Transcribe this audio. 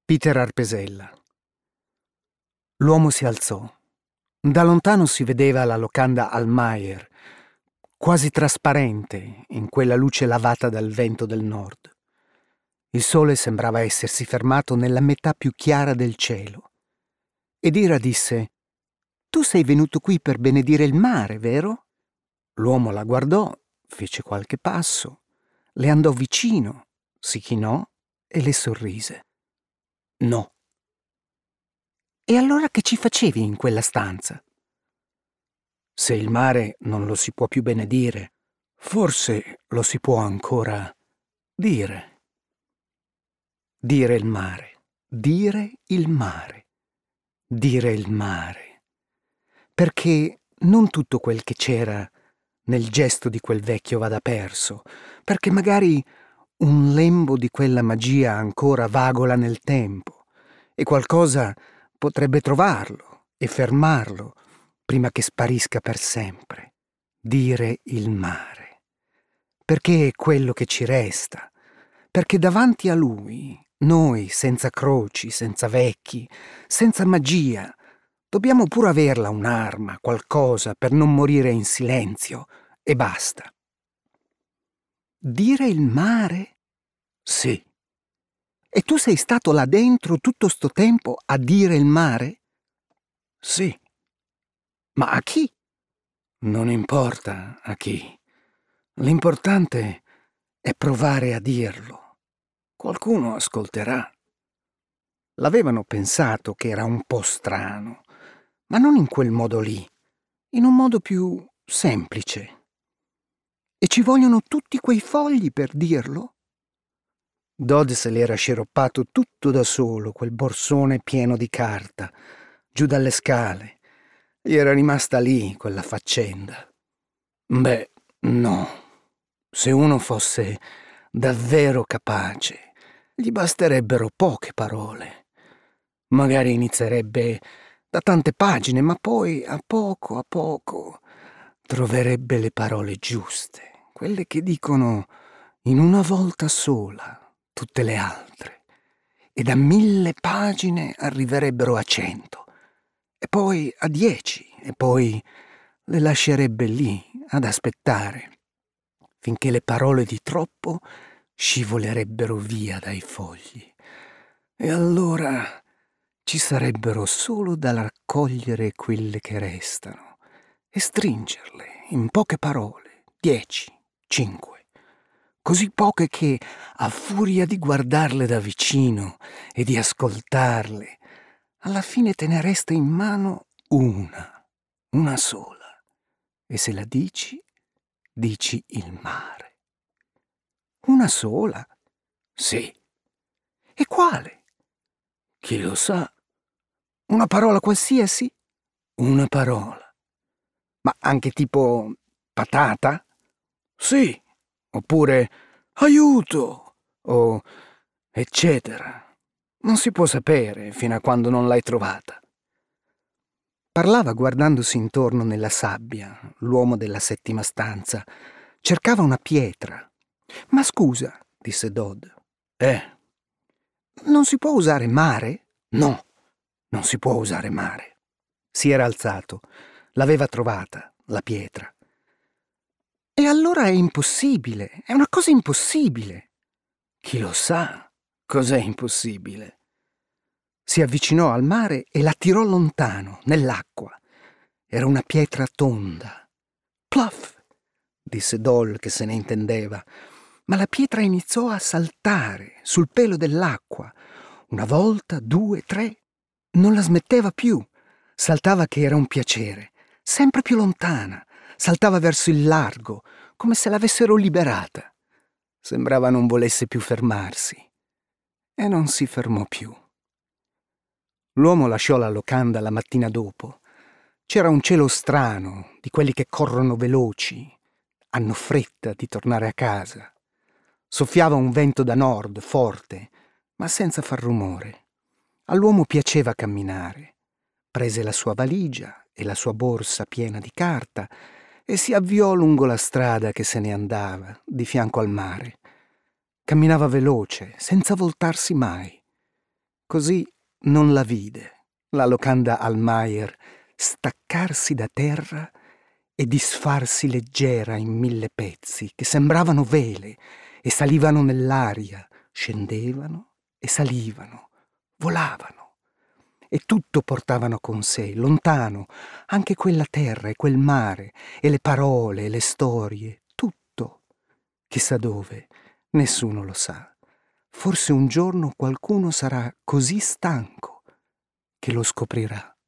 Peter Arpesella. L'uomo si alzò. Da lontano si vedeva la locanda Almayer, quasi trasparente in quella luce lavata dal vento del nord. Il sole sembrava essersi fermato nella metà più chiara del cielo. Ed Ira disse: «Tu sei venuto qui per benedire il mare, vero?» L'uomo la guardò, fece qualche passo, le andò vicino, si chinò e le sorrise. «No». «E allora che ci facevi in quella stanza?» «Se il mare non lo si può più benedire, forse lo si può ancora dire». Dire il mare, dire il mare, dire il mare. Perché non tutto quel che c'era nel gesto di quel vecchio vada perso, perché magari un lembo di quella magia ancora vagola nel tempo e qualcosa potrebbe trovarlo e fermarlo prima che sparisca per sempre. Dire il mare. Perché è quello che ci resta. Perché davanti a lui, noi senza croci, senza vecchi, senza magia, dobbiamo pure averla un'arma, qualcosa per non morire in silenzio e basta. Dire il mare? Sì. E tu sei stato là dentro tutto sto tempo a dire il mare? Sì. Ma a chi? Non importa a chi. L'importante è provare a dirlo. Qualcuno ascolterà. L'avevano pensato che era un po' strano, ma non in quel modo lì, in un modo più semplice. E ci vogliono tutti quei fogli per dirlo? Dodd se l'era sciroppato tutto da solo, quel borsone pieno di carta, giù dalle scale. Gli era rimasta lì quella faccenda. Beh, no. Se uno fosse davvero capace, gli basterebbero poche parole. Magari inizierebbe da tante pagine, ma poi a poco troverebbe le parole giuste, quelle che dicono in una volta sola tutte le altre, e da 1000 pagine arriverebbero a 100, e poi a 10, e poi le lascerebbe lì ad aspettare, finché le parole di troppo scivolerebbero via dai fogli. E allora ci sarebbero solo da raccogliere quelle che restano e stringerle in poche parole, 10, 5. Così poche che, a furia di guardarle da vicino e di ascoltarle, alla fine te ne resta in mano una sola. E se la dici, dici il mare. Una sola? Sì. E quale? Chi lo sa? Una parola qualsiasi? Una parola. Ma anche tipo patata? Sì. Oppure aiuto o eccetera. Non si può sapere fino a quando non l'hai trovata. Parlava guardandosi intorno nella sabbia, l'uomo della settima stanza. Cercava una pietra. Ma scusa, disse Dodd. Non si può usare mare? No, non si può usare mare. Si era alzato. L'aveva trovata, la pietra. E allora è impossibile, è una cosa impossibile. Chi lo sa cos'è impossibile? Si avvicinò al mare e la tirò lontano, nell'acqua. Era una pietra tonda. Pluff, disse Doll che se ne intendeva, ma la pietra iniziò a saltare sul pelo dell'acqua. Una volta, 2, 3. Non la smetteva più. Saltava che era un piacere. Sempre più lontana. Saltava verso il largo, come se l'avessero liberata. Sembrava non volesse più fermarsi. E non si fermò più. L'uomo lasciò la locanda la mattina dopo. C'era un cielo strano, di quelli che corrono veloci, hanno fretta di tornare a casa. Soffiava un vento da nord, forte, ma senza far rumore. All'uomo piaceva camminare. Prese la sua valigia e la sua borsa piena di carta e si avviò lungo la strada che se ne andava, di fianco al mare. Camminava veloce, senza voltarsi mai. Così non la vide, la locanda Almayer, staccarsi da terra e disfarsi leggera in 1000 pezzi che sembravano vele e salivano nell'aria, scendevano e salivano, volavano. E tutto portavano con sé, lontano, anche quella terra e quel mare, e le parole e le storie, tutto. Chissà dove, nessuno lo sa. Forse un giorno qualcuno sarà così stanco che lo scoprirà.